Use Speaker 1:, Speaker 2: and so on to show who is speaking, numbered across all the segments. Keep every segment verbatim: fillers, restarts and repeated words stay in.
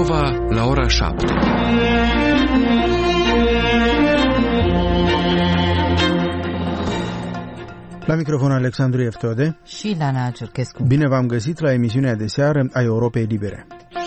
Speaker 1: Moldova la ora șapte.
Speaker 2: La microfon Alexandru Eftode
Speaker 3: și Lana Ciurchescu.
Speaker 2: Bine v-am găsit la emisiunea de seară a Europei Libere.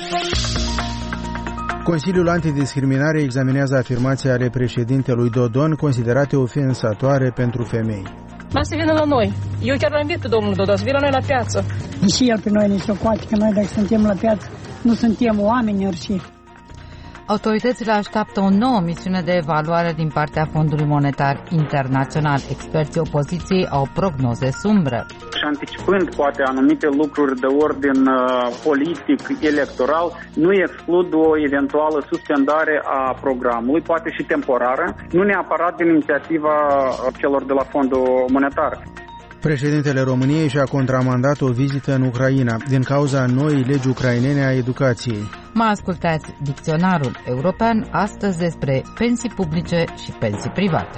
Speaker 2: Consiliul Antidiscriminare examinează afirmații ale președintelui Dodon considerate ofensatoare pentru femei.
Speaker 4: Mai să vină la noi. Eu chiar l-am invit pe domnul Dodon să vină la noi la piață.
Speaker 5: Și el pe noi ne socoate că noi dacă suntem la piață nu suntem oameni și...
Speaker 3: Autoritățile așteaptă o nouă misiune de evaluare din partea Fondului Monetar Internațional. Experții opoziției au prognoze sumbre.
Speaker 6: Și anticipând poate anumite lucruri de ordin uh, politic, electoral, nu exclud o eventuală suspendare a programului, poate și temporară, nu neapărat din inițiativa celor de la Fondul Monetar.
Speaker 2: Președintele României și-a contramandat o vizită în Ucraina din cauza noii legi ucrainene a educației.
Speaker 3: Mă ascultați Dicționarul European astăzi despre pensii publice și pensii private.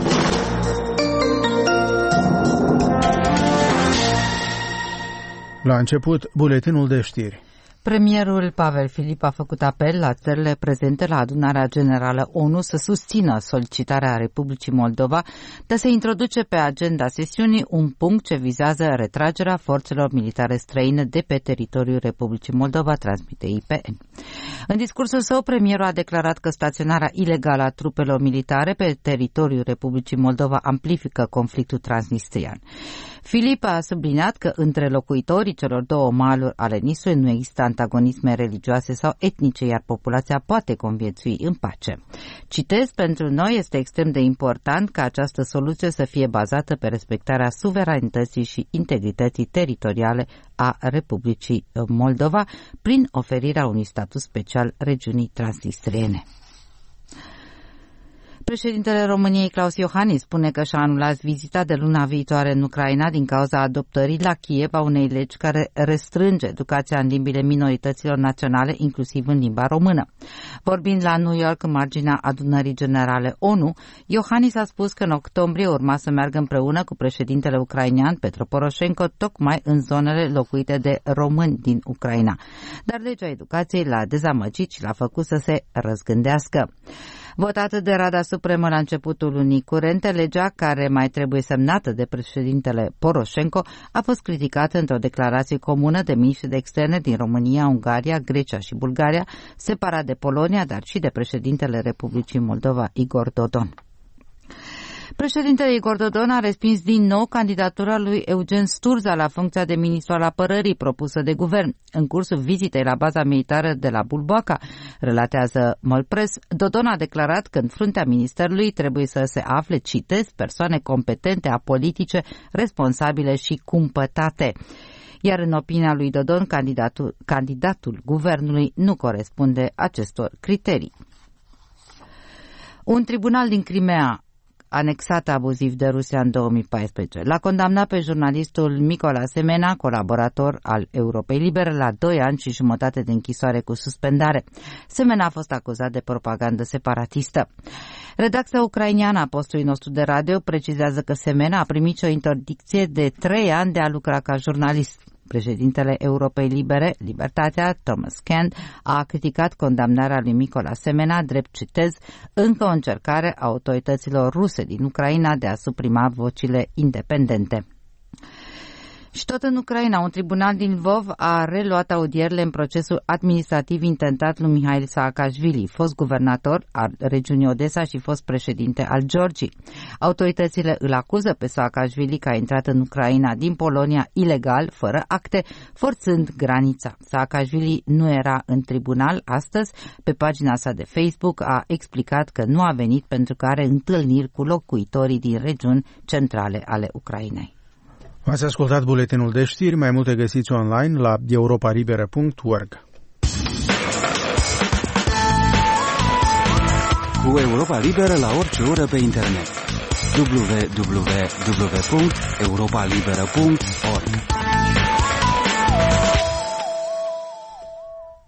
Speaker 2: La început, buletinul de știri.
Speaker 3: Premierul Pavel Filip a făcut apel la țările prezente la adunarea generală ONU să susțină solicitarea Republicii Moldova de a se introduce pe agenda sesiunii un punct ce vizează retragerea forțelor militare străine de pe teritoriul Republicii Moldova, transmite I P N. În discursul său, premierul a declarat că staționarea ilegală a trupelor militare pe teritoriul Republicii Moldova amplifică conflictul transnistrian. Filip a subliniat că între locuitorii celor două maluri ale Nistrului nu există antagonisme religioase sau etnice, iar populația poate conviețui în pace. Citez, pentru noi este extrem de important ca această soluție să fie bazată pe respectarea suveranității și integrității teritoriale a Republicii Moldova prin oferirea unui statut special regiunii transnistriene. Președintele României, Claus Iohannis, spune că și-a anulat vizita de luna viitoare în Ucraina din cauza adoptării la Kiev a unei legi care restrânge educația în limbile minorităților naționale, inclusiv în limba română. Vorbind la New York în marginea adunării generale ONU, Iohannis a spus că în octombrie urma să meargă împreună cu președintele ucrainean Petro Poroșenko tocmai în zonele locuite de români din Ucraina. Dar legea educației l-a dezamăgit și l-a făcut să se răzgândească. Votată de Rada Supremă la începutul lunii curente, legea, care mai trebuie semnată de președintele Poroșenko, a fost criticată într-o declarație comună de miniștri de externe din România, Ungaria, Grecia și Bulgaria, separat de Polonia, dar și de președintele Republicii Moldova, Igor Dodon. Președintele Igor Dodon a respins din nou candidatura lui Eugen Sturza la funcția de ministru al apărării propusă de guvern. În cursul vizitei la baza militară de la Bulboaca, relatează Molpress, Dodon a declarat că în fruntea ministerului trebuie să se afle, citez, persoane competente, apolitice, responsabile și cumpătate. Iar în opinia lui Dodon, candidatul, candidatul guvernului nu corespunde acestor criterii. Un tribunal din Crimea, anexată abuziv de Rusia în două mii paisprezece. L-a condamnat pe jurnalistul Mykola Semena, colaborator al Europei Libere, la doi ani și jumătate de închisoare cu suspendare. Semena a fost acuzat de propagandă separatistă. Redacția ucraineană a postului nostru de radio precizează că Semena a primit o interdicție de trei ani de a lucra ca jurnalist. Președintele Europei Libere, Libertatea, Thomas Kent, a criticat condamnarea lui Mykola Semena, drept, citez, încă o încercare a autorităților ruse din Ucraina de a suprima vocile independente. Și tot în Ucraina, un tribunal din Lvov a reluat audierile în procesul administrativ intentat lui Mihail Saakashvili, fost guvernator al regiunii Odessa și fost președinte al Georgiei. Autoritățile îl acuză pe Saakashvili că a intrat în Ucraina din Polonia ilegal, fără acte, forțând granița. Saakashvili nu era în tribunal astăzi. Pe pagina sa de Facebook a explicat că nu a venit pentru că are întâlniri cu locuitorii din regiuni centrale ale Ucrainei.
Speaker 2: Ați ascultat buletinul de știri, mai multe găsiți online la europa liberă punct org.
Speaker 7: Cu Europa Liberă la orice oră pe internet. w w w punct europa liberă punct org.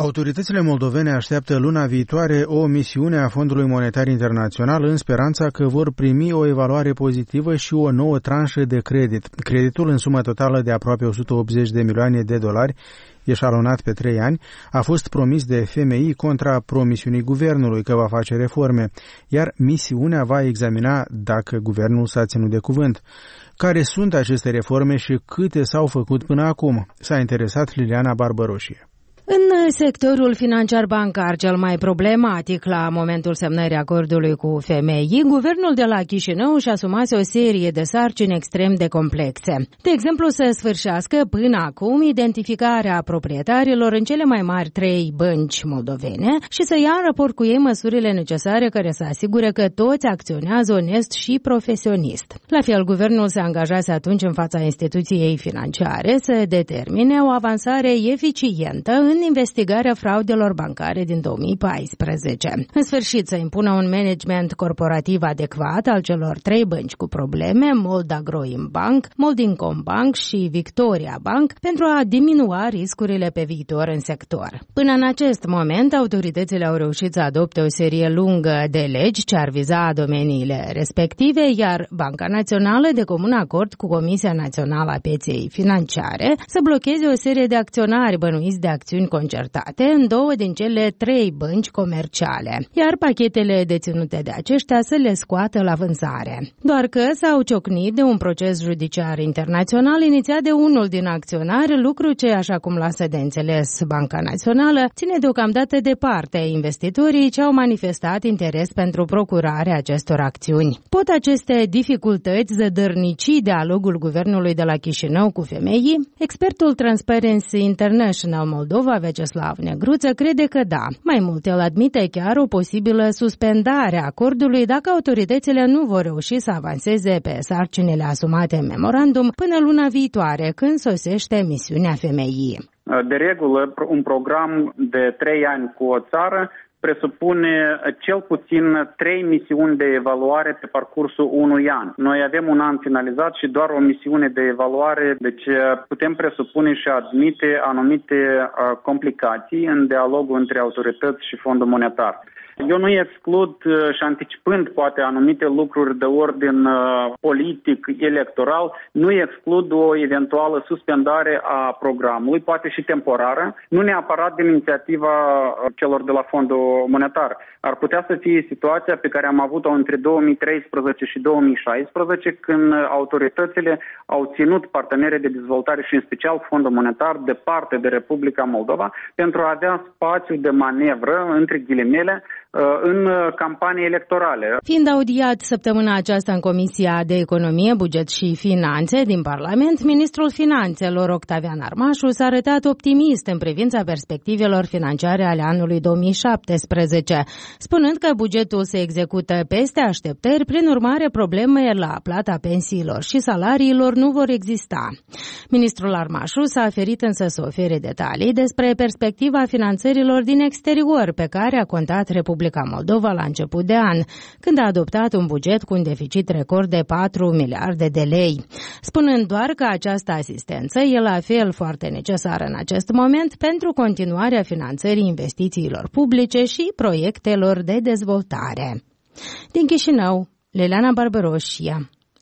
Speaker 2: Autoritățile moldovene așteaptă luna viitoare o misiune a Fondului Monetar Internațional în speranța că vor primi o evaluare pozitivă și o nouă tranșă de credit. Creditul în sumă totală de aproape o sută optzeci de milioane de dolari, eșalonat pe trei ani, a fost promis de F M I contra promisiunii guvernului că va face reforme, iar misiunea va examina dacă guvernul s-a ținut de cuvânt. Care sunt aceste reforme și câte s-au făcut până acum? S-a interesat Liliana Barbăroșie.
Speaker 1: În sectorul financiar-bancar cel mai problematic la momentul semnării acordului cu F M I, guvernul de la Chișinău și-a asumase o serie de sarcini extrem de complexe. De exemplu, să sfârșească până acum identificarea proprietarilor în cele mai mari trei bănci moldovene și să ia în raport cu ei măsurile necesare care să asigure că toți acționează onest și profesionist. La fel, guvernul se angajase atunci în fața instituției financiare să determine o avansare eficientă în investigarea fraudelor bancare din două mii paisprezece. În sfârșit, să impună un management corporativ adecvat al celor trei bănci cu probleme, Moldagroim Bank, Moldincom Bank și Victoria Bank, pentru a diminua riscurile pe viitor în sector. Până în acest moment, autoritățile au reușit să adopte o serie lungă de legi ce ar viza domeniile respective, iar Banca Națională, de comun acord cu Comisia Națională a Pieței Financiare, să blocheze o serie de acționari bănuiți de acțiuni concertate în două din cele trei bănci comerciale, iar pachetele deținute de aceștia să le scoată la vânzare. Doar că s-au ciocnit de un proces judiciar internațional inițiat de unul din acționari, lucru ce, așa cum lasă de înțeles Banca Națională, ține deocamdată departe investitorii ce au manifestat interes pentru procurarea acestor acțiuni. Pot aceste dificultăți zădărnici dialogul guvernului de la Chișinău cu F M I? Expertul Transparency International Moldova, Veceslav Negruță, crede că da. Mai mult, el admite chiar o posibilă suspendare a acordului dacă autoritățile nu vor reuși să avanseze pe sarcinile asumate în memorandum până luna viitoare, când sosește misiunea F M I.
Speaker 6: De regulă, un program de trei ani cu o țară presupune cel puțin trei misiuni de evaluare pe parcursul unui an. Noi avem un an finalizat și doar o misiune de evaluare, deci putem presupune și admite anumite complicații în dialogul între autorități și Fondul Monetar. Eu nu exclud și anticipând poate anumite lucruri de ordin politic, electoral, nu exclud o eventuală suspendare a programului, poate și temporară, nu neapărat din inițiativa celor de la Fondul Monetar. Ar putea să fie situația pe care am avut-o între două mii treisprezece și două mii șaisprezece, când autoritățile au ținut partenerii de dezvoltare și în special Fondul Monetar departe de Republica Moldova pentru a avea spațiu de manevră, între ghilimele, în campanii electorale.
Speaker 1: Fiind audiat săptămâna aceasta în Comisia de Economie, Buget și Finanțe din Parlament, ministrul Finanțelor Octavian Armașu s-a arătat optimist în privința perspectivelor financiare ale anului două mii șaptesprezece, spunând că bugetul se execută peste așteptări, prin urmare probleme la plata pensiilor și salariilor nu vor exista. Ministrul Armașu s-a oferit însă să ofere detalii despre perspectiva finanțărilor din exterior pe care a contat Republica Moldova la început de an, când a adoptat un buget cu un deficit record de patru miliarde de lei, spunând doar că această asistență e la fel foarte necesară în acest moment pentru continuarea finanțării investițiilor publice și proiectelor de dezvoltare. Din Chișinău, Liliana Barbăroșia,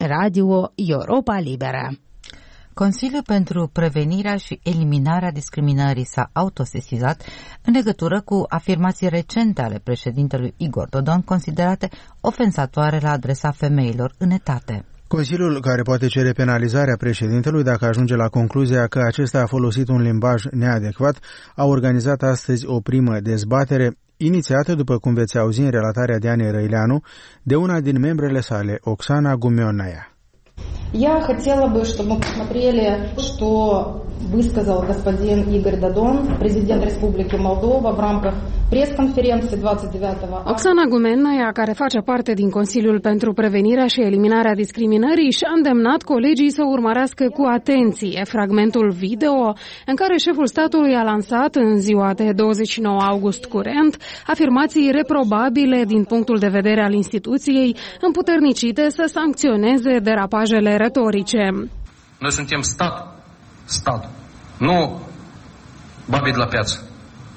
Speaker 1: Radio Europa Liberă.
Speaker 3: Consiliul pentru Prevenirea și Eliminarea Discriminării s-a autosesizat în legătură cu afirmații recente ale președintelui Igor Dodon considerate ofensatoare la adresa femeilor în etate.
Speaker 2: Consiliul, care poate cere penalizarea președintelui dacă ajunge la concluzia că acesta a folosit un limbaj neadecvat, a organizat astăzi o primă dezbatere inițiată, după cum veți auzi în relatarea Dianei Răileanu, de una din membrele sale, Oksana Gumionaia.
Speaker 8: Я хотела бы, чтобы мы посмотрели, что высказал господин Игорь Додон, президент Республики Молдова, в рамках пресс-конференции двадцать девятого августа.
Speaker 9: Oksana Gumionaia, care face parte din Consiliul pentru Prevenirea și Eliminarea Discriminării, și-a îndemnat colegii să urmărească cu atenție fragmentul video în care șeful statului a lansat în ziua de douăzeci și nouă august curent afirmații reprobabile din punctul de vedere al instituției, împuternicite să sancționeze derapajele retorice.
Speaker 10: Noi suntem stat, stat, nu babi de la piață.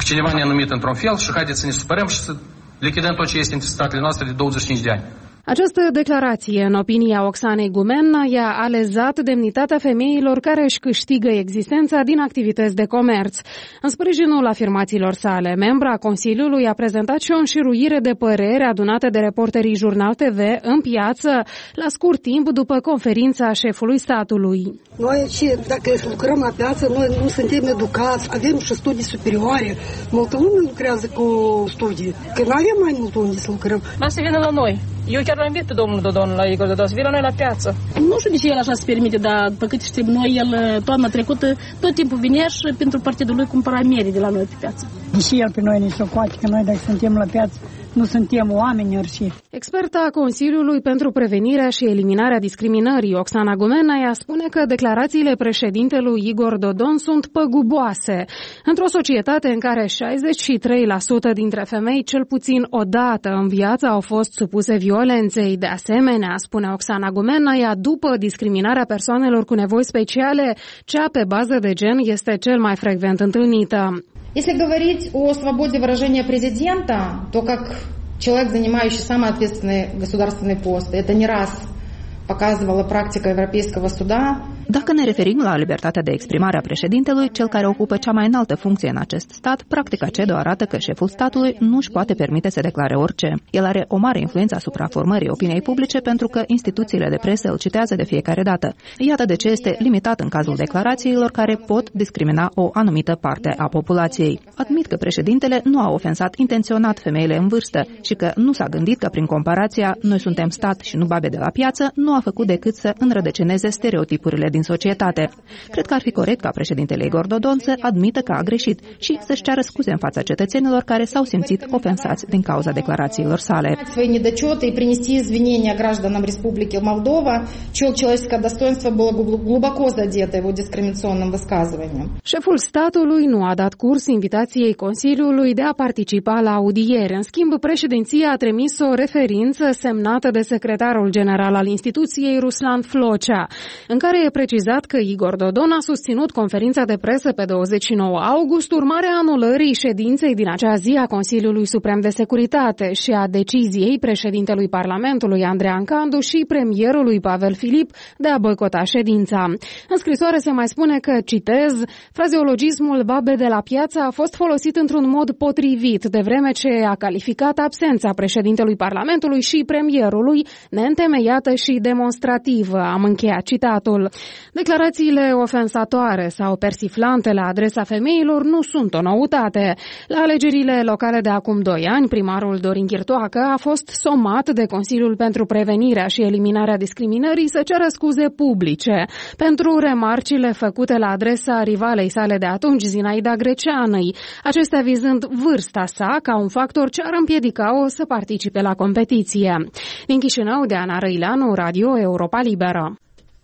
Speaker 4: cineva ne-a numit într-un fel și haideți să ne supărăm și să lichidăm tot ce este între statele noastre de douăzeci și cinci de ani.
Speaker 9: Această declarație, în opinia Oxanei Gumenna, i-a alezat demnitatea femeilor care își câștigă existența din activități de comerț. În sprijinul afirmațiilor sale, membra Consiliului a prezentat și o înșiruire de păreri adunate de reporterii Jurnal T V în piață la scurt timp după conferința șefului statului.
Speaker 10: Noi și dacă lucrăm la piață, noi nu suntem educați, avem și studii superioare. Multă lume lucrează cu studii, că nu avem mai mult unde să lucrăm.
Speaker 4: Dar să vină la noi. Eu chiar l-am invitat pe domnul Dodon, la Igor Dodon, să vină la noi la piață.
Speaker 11: Nu știu de ce el așa se permite, dar pe cât știm noi, el toamna trecută tot timpul vinea și pentru partidul lui cumpăra miere de la noi pe piață.
Speaker 5: Deși el pe noi ne socoate, că noi dacă suntem la piață, nu suntem oameni și.
Speaker 9: Experta Consiliului pentru Prevenirea și Eliminarea Discriminării, Oxana Gumenna, spune că declarațiile președintelui Igor Dodon sunt păguboase. Într-o societate în care șaizeci și trei la sută dintre femei cel puțin o dată în viață au fost supuse violenței. De asemenea, spune Oxana Gumenna, după discriminarea persoanelor cu nevoi speciale, cea pe bază de gen este cel mai frecvent întâlnită.
Speaker 8: Если говорить о свободе выражения президента, то как человек, занимающий самый ответственный государственный пост, это не раз показывала практика Европейского суда.
Speaker 12: Dacă ne referim la libertatea de exprimare a președintelui, cel care ocupă cea mai înaltă funcție în acest stat, practica C E D O arată că șeful statului nu își poate permite să declare orice. El are o mare influență asupra formării opiniei publice pentru că instituțiile de presă îl citează de fiecare dată. Iată de ce este limitat în cazul declarațiilor care pot discrimina o anumită parte a populației. Admit că președintele nu a ofensat intenționat femeile în vârstă și că nu s-a gândit că prin comparația noi suntem stat și nu babe de la piață, nu a făcut decât să înrădăcineze stereotipurile din societate. Cred că ar fi corect ca președintele Igor Dodon să admită că a greșit și să-și ceară scuze în fața cetățenilor care s-au simțit ofensați din cauza declarațiilor sale.
Speaker 8: Свои недочеты и принести извинения гражданам Республики Молдова, чье человеческое достоинство было глубоко задето его дискриминационным высказыванием.
Speaker 9: Șeful statului nu a dat curs invitației Consiliului de a participa la audiere. În schimb, președinția a trimis o referință semnată de secretarul general al instituției, Ruslan Flocea, în care e precizat că Igor Dodon a susținut conferința de presă pe douăzeci și nouă august, urmare a anulării ședinței din acea zi a Consiliului Suprem de Securitate și a deciziei președintelui Parlamentului Andrei Ancandu și premierului Pavel Filip de a boicota ședința. În scrisoare se mai spune că, citez, frazeologismul babe de la piață a fost folosit într-un mod potrivit, de vreme ce a calificat absența președintelui Parlamentului și premierului neîntemeiată și demonstrativă. Am încheiat citatul. Declarațiile ofensatoare sau persiflante la adresa femeilor nu sunt o noutate. La alegerile locale de acum doi ani, primarul Dorin Chirtoacă a fost somat de Consiliul pentru Prevenirea și Eliminarea Discriminării să ceară scuze publice pentru remarcile făcute la adresa rivalei sale de atunci, Zinaida Greceanăi, acestea vizând vârsta sa ca un factor ce ar împiedica-o să participe la competiție. Din Chișinău, Diana Răileanu, Radio Europa Liberă.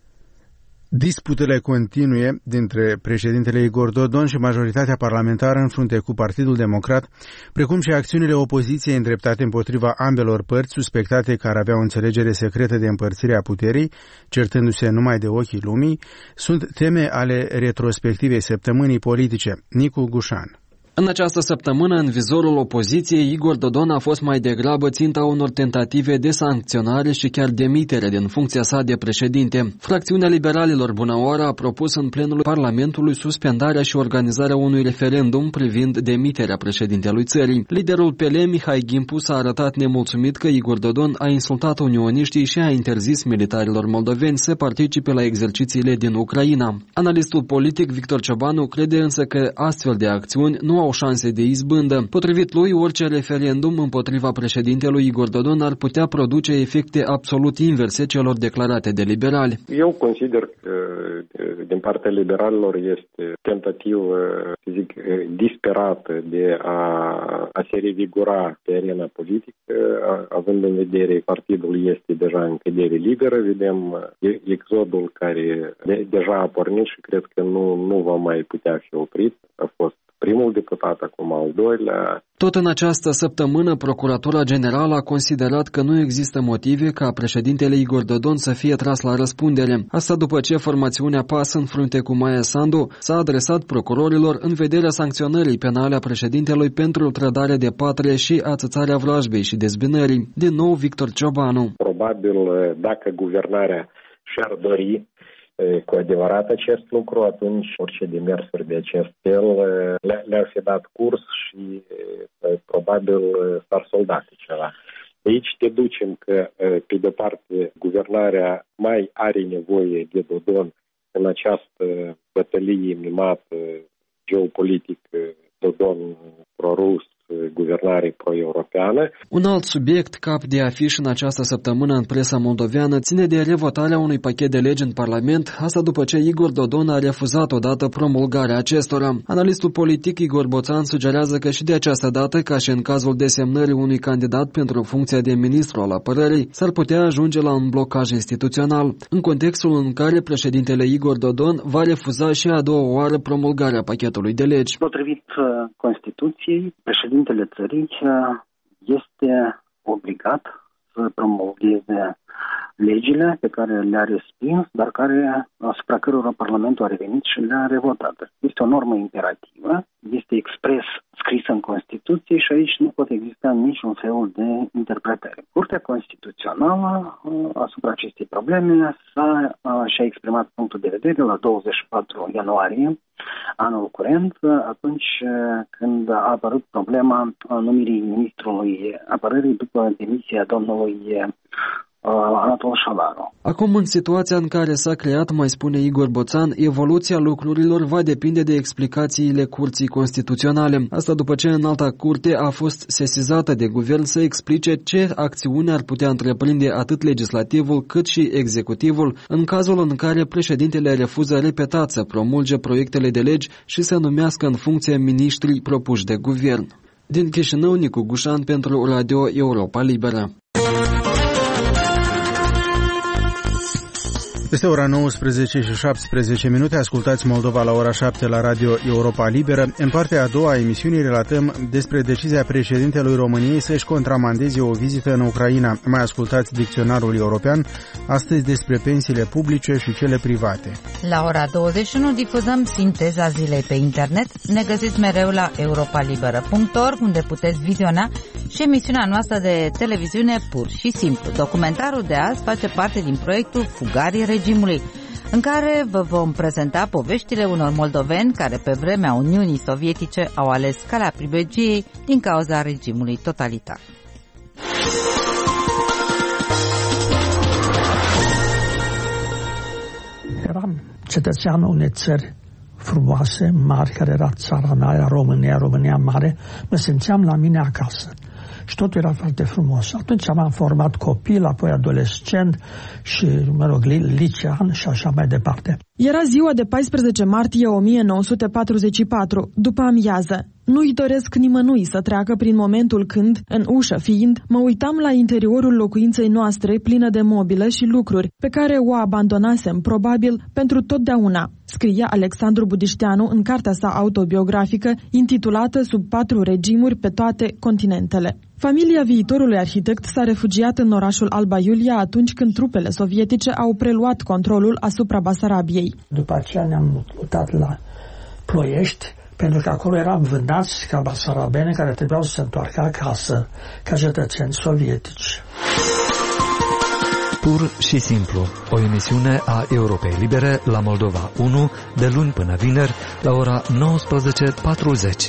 Speaker 2: Disputele continue dintre președintele Igor Dodon și majoritatea parlamentară în frunte cu Partidul Democrat, precum și acțiunile opoziției îndreptate împotriva ambelor părți suspectate că ar avea o înțelegere secretă de împărțire a puterii, certându-se numai de ochii lumii, sunt teme ale retrospectivei săptămânii politice. Nicu Gușan.
Speaker 13: În această săptămână, în vizorul opoziției, Igor Dodon a fost mai degrabă ținta unor tentative de sancționare și chiar demitere din funcția sa de președinte. Fracțiunea Liberalilor Bunăoară a propus în plenul Parlamentului suspendarea și organizarea unui referendum privind demiterea președintelui țării. Liderul P L, Mihai Gimpu, s-a arătat nemulțumit că Igor Dodon a insultat unioniștii și a interzis militarilor moldoveni să participe la exercițiile din Ucraina. Analistul politic Victor Ciobanu crede însă că astfel de acțiuni nu au șanse de izbândă. Potrivit lui, orice referendum împotriva președintelui Igor Dodon ar putea produce efecte absolut inverse celor declarate de liberali.
Speaker 14: Eu consider că din partea liberalilor este tentativă, să zic, disperată de a, a se revigora pe arena politică, având în vedere că partidul este deja în cădere liberă, vedem exodul care de, deja a pornit și cred că nu, nu va mai putea fi oprit. A fost primul deputat, acum al doilea.
Speaker 13: Tot în această săptămână, Procuratura Generală a considerat că nu există motive ca președintele Igor Dodon să fie tras la răspundere. Asta după ce formațiunea P A S în frunte cu Maia Sandu s-a adresat procurorilor în vederea sancționării penale a președintelui pentru trădare de patrie și ațățarea vrajbei și dezbinării. Din nou, Victor Ciobanu.
Speaker 14: Probabil, dacă guvernarea și-ar dori cu adevărat acest lucru, atunci orice demersuri de acest fel le-ar fi dat curs și probabil s-ar solda ceva. Aici deducem că, pe de parte, guvernarea mai are nevoie de Dodon în această bătălie mimată geopolitică, Dodon pro-rus, guvernare pro-europeană.
Speaker 13: Un alt subiect cap de afiș în această săptămână în presa moldoveană ține de revotarea unui pachet de legi în Parlament, asta după ce Igor Dodon a refuzat odată promulgarea acestora. Analistul politic Igor Boțan sugerează că și de această dată, ca și în cazul desemnării unui candidat pentru funcția de ministru al apărării, s-ar putea ajunge la un blocaj instituțional, în contextul în care președintele Igor Dodon va refuza și a doua oară promulgarea pachetului de legi.
Speaker 15: Potrivit Constituției, președintele țării este obligat să promulgheze legile pe care le-a respins, dar care, asupra cărora Parlamentul a revenit și le-a revotat. Este o normă imperativă, este expres scrisă în Constituție și aici nu pot exista niciun fel de interpretare. Curtea Constituțională asupra acestei probleme s-a, și-a exprimat punctul de vedere la douăzeci și patru ianuarie anul curent, atunci când a apărut problema numirii ministrului apărării după demisia domnului Anatol Șalaru.
Speaker 13: Acum, în situația în care s-a creat, mai spune Igor Boțan, evoluția lucrurilor va depinde de explicațiile Curții Constituționale. Asta după ce Înalta Curte a fost sesizată de guvern să explice ce acțiune ar putea întreprinde atât legislativul cât și executivul în cazul în care președintele refuză repetat să promulge proiectele de legi și să numească în funcție miniștrii propuși de guvern. Din Chișinău, Nicu Gușan pentru Radio Europa Liberă.
Speaker 2: Este ora nouăsprezece și șaptesprezece minute, ascultați Moldova la ora șapte la Radio Europa Liberă. În partea a doua a emisiunii relatăm despre decizia președintelui României să-și contramandeze o vizită în Ucraina. Mai ascultați Dicționarul European, astăzi despre pensiile publice și cele private.
Speaker 3: La ora douăzeci și unu difuzăm sinteza zilei pe internet. Ne găsiți mereu la europa liberă punct org, unde puteți viziona și emisiunea noastră de televiziune Pur și Simplu. Documentarul de azi face parte din proiectul Fugarii regimului, în care vă vom prezenta poveștile unor moldoveni care pe vremea Uniunii Sovietice au ales calea pribegiei din cauza regimului totalitar.
Speaker 16: Eram cetățeanul unei țări frumoase, mari, care era țara mea, era România, România mare, mă simțeam la mine acasă. Și totul era foarte frumos. Atunci m-am format copil, apoi adolescent și, mă rog, licean și așa mai departe.
Speaker 17: Era ziua de paisprezece martie o mie nouă sute patruzeci și patru, după amiază. Nu-i doresc nimănui să treacă prin momentul când, în ușă fiind, mă uitam la interiorul locuinței noastre plină de mobilă și lucruri, pe care o abandonasem, probabil, pentru totdeauna, scria Alexandru Budișteanu în cartea sa autobiografică, intitulată Sub patru regimuri pe toate continentele. Familia viitorului arhitect s-a refugiat în orașul Alba Iulia atunci când trupele sovietice au preluat controlul asupra Basarabiei.
Speaker 16: După aceea ne-am mutat la Ploiești, pentru că acolo eram vândați ca basarabeni care trebuiau să se întoarcă acasă ca cetățeni sovietici.
Speaker 18: Pur și Simplu, o emisiune a Europei Libere la Moldova unu, de luni până vineri, la ora nouăsprezece patruzeci.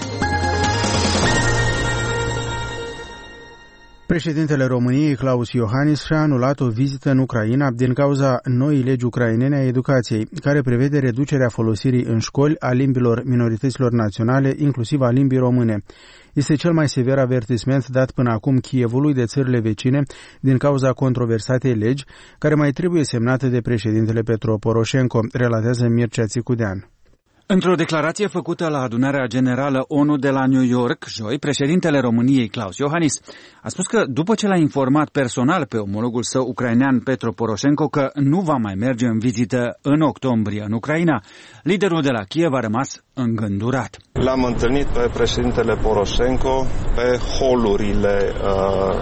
Speaker 2: Președintele României, Klaus Iohannis, și-a anulat o vizită în Ucraina din cauza noii legi ucrainene a educației, care prevede reducerea folosirii în școli a limbilor minorităților naționale, inclusiv a limbii române. Este cel mai sever avertisment dat până acum Kievului de țările vecine din cauza controversatei legi, care mai trebuie semnată de președintele Petro Poroșenko, relatează Mircea Țicudean.
Speaker 19: Într-o declarație făcută la adunarea generală ONU de la New York, joi, președintele României, Klaus Iohannis, a spus că după ce l-a informat personal pe omologul său ucrainean Petro Poroșenko că nu va mai merge în vizită în octombrie în Ucraina, liderul de la Kiev a rămas îngândurat.
Speaker 20: L-am întâlnit pe președintele Poroșenko pe holurile uh,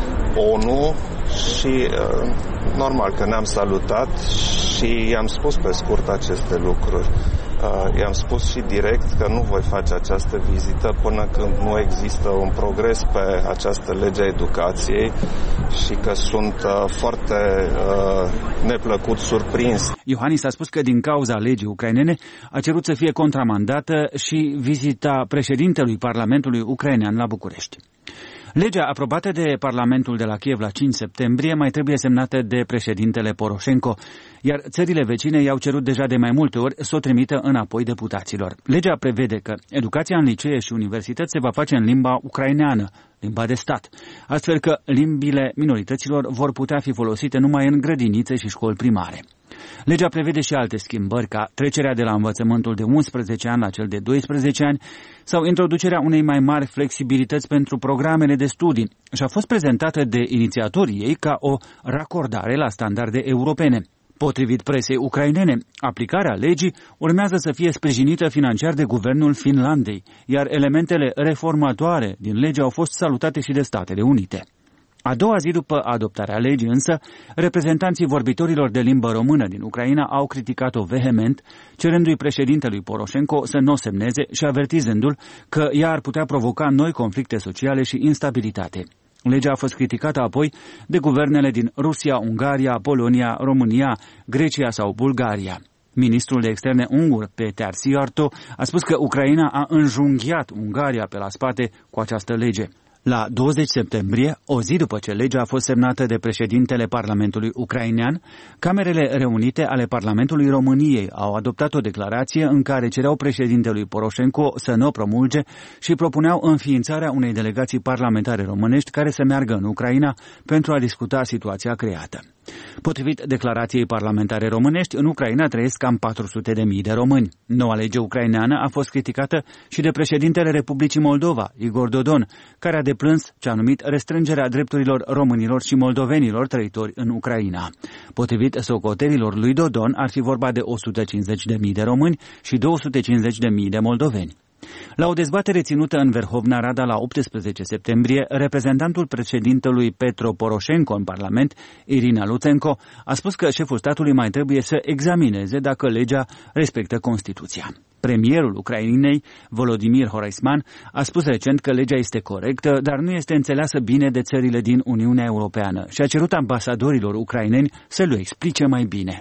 Speaker 20: ONU și uh, normal că ne-am salutat și i-am spus pe scurt aceste lucruri. Uh, i-am spus și direct că nu voi face această vizită până când nu există un progres pe această lege a educației și că sunt uh, foarte uh, neplăcut surprins.
Speaker 19: Iohannis a spus că din cauza legii ucrainene a cerut să fie contramandată și vizita președintelui Parlamentului ucrainean la București. Legea aprobată de Parlamentul de la Kiev la cinci septembrie mai trebuie semnată de președintele Poroșenko, iar țările vecine i-au cerut deja de mai multe ori să o trimită înapoi deputaților. Legea prevede că educația în licee și universități se va face în limba ucraineană, limba de stat, astfel că limbile minorităților vor putea fi folosite numai în grădinițe și școli primare. Legea prevede și alte schimbări, ca trecerea de la învățământul de unsprezece ani la cel de doisprezece ani sau introducerea unei mai mari flexibilități pentru programele de studii și a fost prezentată de inițiatorii ei ca o racordare la standarde europene. Potrivit presei ucrainene, aplicarea legii urmează să fie sprijinită financiar de guvernul Finlandei, iar elementele reformatoare din lege au fost salutate și de Statele Unite. A doua zi după adoptarea legii însă, reprezentanții vorbitorilor de limbă română din Ucraina au criticat-o vehement, cerându-i președintelui Poroșenko să nu o semneze și avertizându-l că ea ar putea provoca noi conflicte sociale și instabilitate. Legea a fost criticată apoi de guvernele din Rusia, Ungaria, Polonia, România, Grecia sau Bulgaria. Ministrul de externe ungur, Péter Szijjártó, a spus că Ucraina a înjunghiat Ungaria pe la spate cu această lege. La douăzeci septembrie, o zi după ce legea a fost semnată de președintele Parlamentului ucrainean, Camerele Reunite ale Parlamentului României au adoptat o declarație în care cereau președintelui Poroșenko să nu o promulge și propuneau înființarea unei delegații parlamentare românești care să meargă în Ucraina pentru a discuta situația creată. Potrivit declarației parlamentare românești, în Ucraina trăiesc cam patru sute de mii de români. Noua lege ucraineană a fost criticată și de președintele Republicii Moldova, Igor Dodon, care a deplâns ce a numit restrângerea drepturilor românilor și moldovenilor trăitori în Ucraina. Potrivit socotelilor lui Dodon, ar fi vorba de o sută cincizeci de mii de români și două sute cincizeci de mii de moldoveni. La o dezbatere ținută în Verhovna Rada la optsprezece septembrie, reprezentantul președintelui Petro Poroșenko în Parlament, Irina Lutsenko, a spus că șeful statului mai trebuie să examineze dacă legea respectă Constituția. Premierul Ucrainei, Volodymyr Hrayman, a spus recent că legea este corectă, dar nu este înțeleasă bine de țările din Uniunea Europeană și a cerut ambasadorilor ucraineni să le explice mai bine.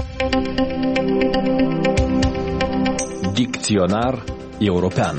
Speaker 21: Dicționar european.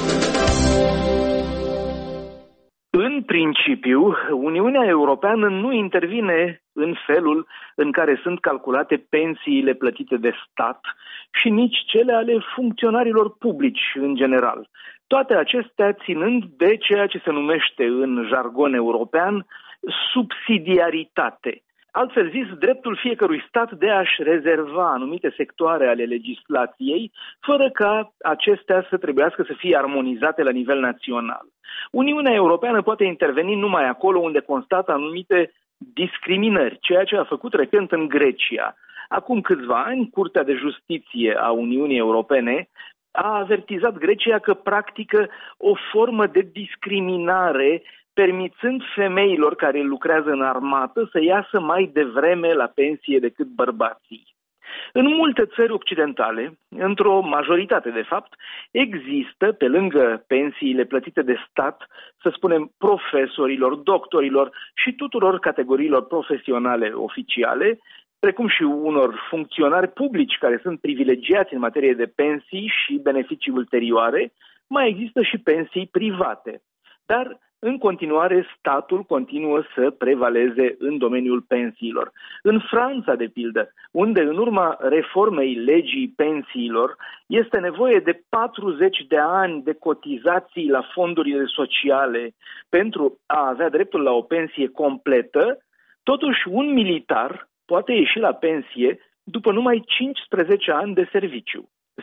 Speaker 22: În principiu, Uniunea Europeană nu intervine în felul în care sunt calculate pensiile plătite de stat și nici cele ale funcționarilor publici în general. Toate acestea ținând de ceea ce se numește în jargon european subsidiaritate. Altfel zis, dreptul fiecărui stat de a-și rezerva anumite sectoare ale legislației, fără ca acestea să trebuiască să fie armonizate la nivel național. Uniunea Europeană poate interveni numai acolo unde constată anumite discriminări, ceea ce a făcut recent în Grecia. Acum câțiva ani, Curtea de Justiție a Uniunii Europene a avertizat Grecia că practică o formă de discriminare, permițând femeilor care lucrează în armată să iasă mai devreme la pensie decât bărbații. În multe țări occidentale, într-o majoritate de fapt, există, pe lângă pensiile plătite de stat, să spunem profesorilor, doctorilor și tuturor categoriilor profesionale oficiale, precum și unor funcționari publici care sunt privilegiați în materie de pensii și beneficii ulterioare, mai există și pensii private. Dar în continuare, statul continuă să prevaleze în domeniul pensiilor. În Franța, de pildă, unde în urma reformei legii pensiilor este nevoie de patruzeci de ani de cotizații la fondurile sociale pentru a avea dreptul la o pensie completă, totuși un militar poate ieși la pensie după numai cincisprezece ani de serviciu.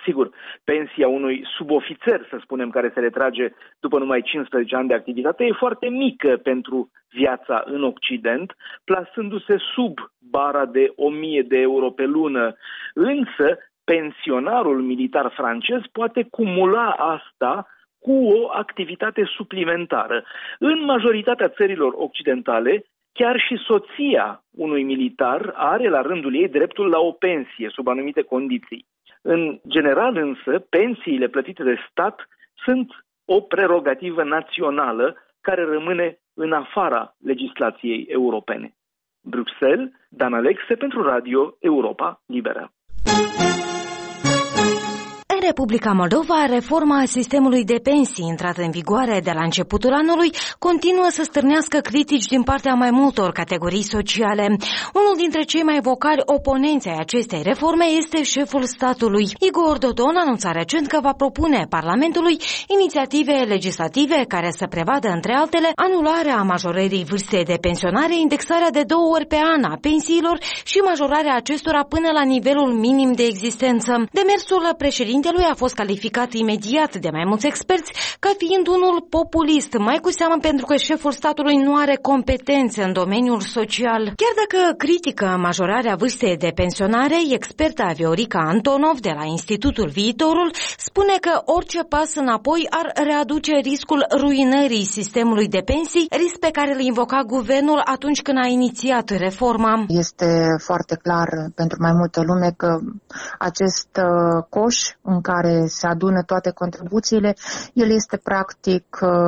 Speaker 22: Sigur, pensia unui subofițer, să spunem, care se retrage după numai cincisprezece ani de activitate, e foarte mică pentru viața în Occident, plasându-se sub bara de o mie de euro pe lună. Însă, pensionarul militar francez poate cumula asta cu o activitate suplimentară. În majoritatea țărilor occidentale, chiar și soția unui militar are la rândul ei dreptul la o pensie sub anumite condiții. În general însă, pensiile plătite de stat sunt o prerogativă națională care rămâne în afara legislației europene. Bruxelles, Dan Alexe pentru Radio Europa Liberă.
Speaker 6: În Republica Moldova, reforma sistemului de pensii intrată în vigoare de la începutul anului continuă să stârnească critici din partea mai multor categorii sociale. Unul dintre cei mai vocali oponenți ai acestei reforme este șeful statului. Igor Dodon anunța recent că va propune Parlamentului inițiative legislative care să prevadă, între altele, anularea majorării vârstei de pensionare, indexarea de două ori pe an a pensiilor și majorarea acestora până la nivelul minim de existență. Demersul președintelui a fost calificat imediat de mai mulți experți ca fiind unul populist, mai cu seamă pentru că șeful statului nu are competențe în domeniul social. Chiar dacă critică majorarea vârstei de pensionare, experta Viorica Antonov de la Institutul Viitorul spune că orice pas înapoi ar readuce riscul ruinării sistemului de pensii, risc pe care îl invoca guvernul atunci când a inițiat reforma.
Speaker 7: Este foarte clar pentru mai multă lume că acest coș în care se adună toate contribuțiile, el este practic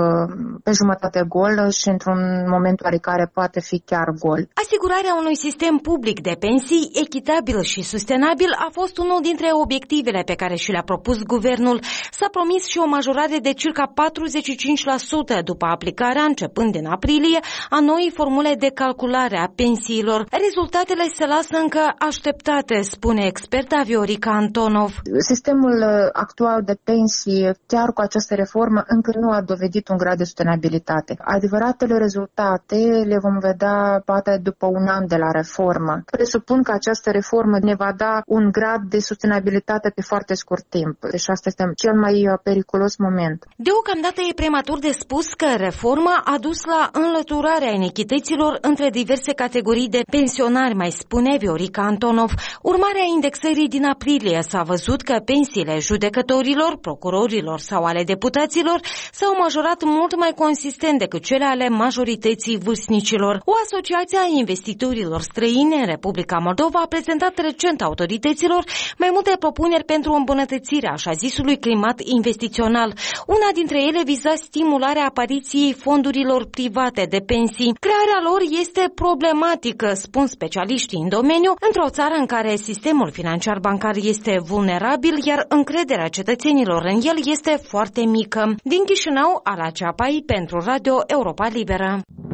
Speaker 7: pe jumătate gol și într-un moment oarecare poate fi chiar gol.
Speaker 6: Asigurarea unui sistem public de pensii echitabil și sustenabil a fost unul dintre obiectivele pe care și le-a propus guvernul. S-a promis și o majorare de circa patruzeci și cinci la sută după aplicarea, începând din aprilie, a noii formule de calculare a pensiilor. Rezultatele se lasă încă așteptate, spune experta Viorica Antonov.
Speaker 7: Sistemul actual de pensii, chiar cu această reformă, încă nu a dovedit un grad de sustenabilitate. Adevăratele rezultate le vom vedea poate după un an de la reformă. Presupun că această reformă ne va da un grad de sustenabilitate pe foarte scurt timp. Deci asta este cel mai periculos moment.
Speaker 6: Deocamdată e prematur de spus că reforma a dus la înlăturarea inechităților între diverse categorii de pensionari, mai spune Viorica Antonov. Urmarea indexării din aprilie s-a văzut că pensiile judecătorilor, procurorilor sau ale deputaților s-au majorat mult mai consistent decât cele ale majorității vârstnicilor. O asociație a investitorilor străini în Republica Moldova a prezentat recent autorităților mai multe propuneri pentru îmbunătățirea așa zisului climat investițional. Una dintre ele viza stimularea apariției fondurilor private de pensii. Crearea lor este problematică, spun specialiștii în domeniu, într-o țară în care sistemul financiar bancar este vulnerabil, iar încrederea cetățenilor în el este foarte mică. Din Chișinău, Ala Ceapai pentru Radio Europa Liberă.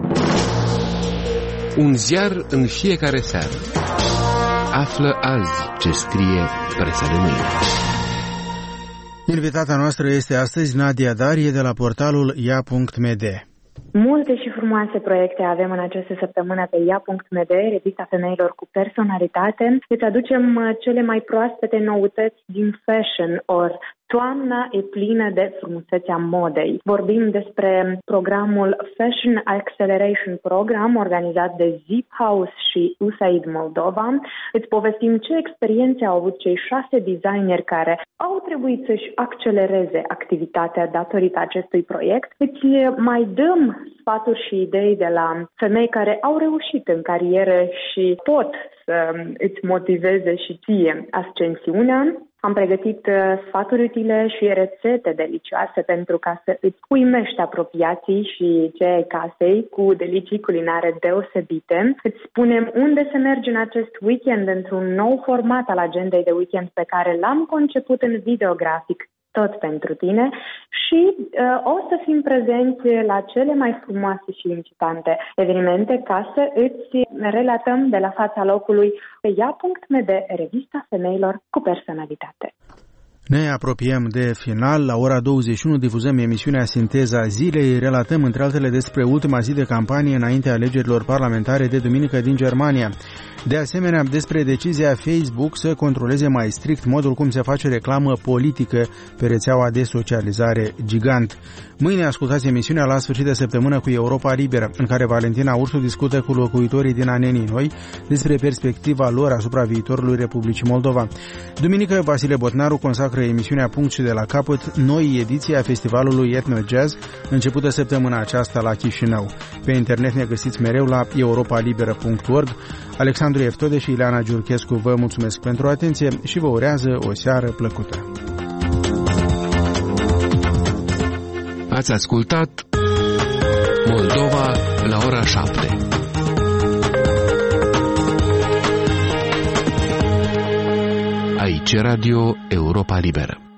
Speaker 23: Un ziar în fiecare seară. Află azi ce scrie presa de mâine.
Speaker 2: Invitata noastră este astăzi Nadia Darie de la portalul ia punct m d.
Speaker 24: Multe și frumoase proiecte avem în această săptămână pe ia punct m d, revista femeilor cu personalitate. Îți aducem cele mai proaspete noutăți din fashion, ori toamna e plină de frumusețea modei. Vorbim despre programul Fashion Acceleration Program organizat de Zip House și U S A I D Moldova. Îți povestim ce experiențe au avut cei șase designeri care au trebuit să-și accelereze activitatea datorită acestui proiect. Îți mai dăm sfaturi și idei de la femei care au reușit în carieră și pot să îți motiveze și ție ascensiunea. Am pregătit sfaturi utile și rețete delicioase pentru ca să îți uimești apropiații și cei ai casei cu delicii culinare deosebite. Îți spunem unde se merge în acest weekend într-un nou format al agendei de weekend pe care l-am conceput în videografic tot pentru tine și uh, o să fim prezenți la cele mai frumoase și incitante evenimente ca să îți relatăm de la fața locului pe ia punct m d, revista femeilor cu personalitate.
Speaker 2: Ne apropiem de final. La ora douăzeci și unu difuzăm emisiunea Sinteza Zilei. Relatăm între altele despre ultima zi de campanie înaintea alegerilor parlamentare de duminică din Germania. De asemenea, despre decizia Facebook să controleze mai strict modul cum se face reclamă politică pe rețeaua de socializare Gigant. Mâine ascultați emisiunea La sfârșit de săptămână cu Europa Liberă, în care Valentina Ursu discută cu locuitorii din Anenii Noi despre perspectiva lor asupra viitorului Republicii Moldova. Duminică, Vasile Botnaru consacră emisiunea Punct și de la capăt, noi ediție a festivalului Ethno Jazz, începută săptămâna aceasta la Chișinău. Pe internet ne găsiți mereu la europa liberă punct org. Alexandru Eftode și Ileana Giurchescu vă mulțumesc pentru atenție și vă urează o seară plăcută.
Speaker 23: Ați ascultat Moldova la ora șapte. Aici Radio Europa Liberă.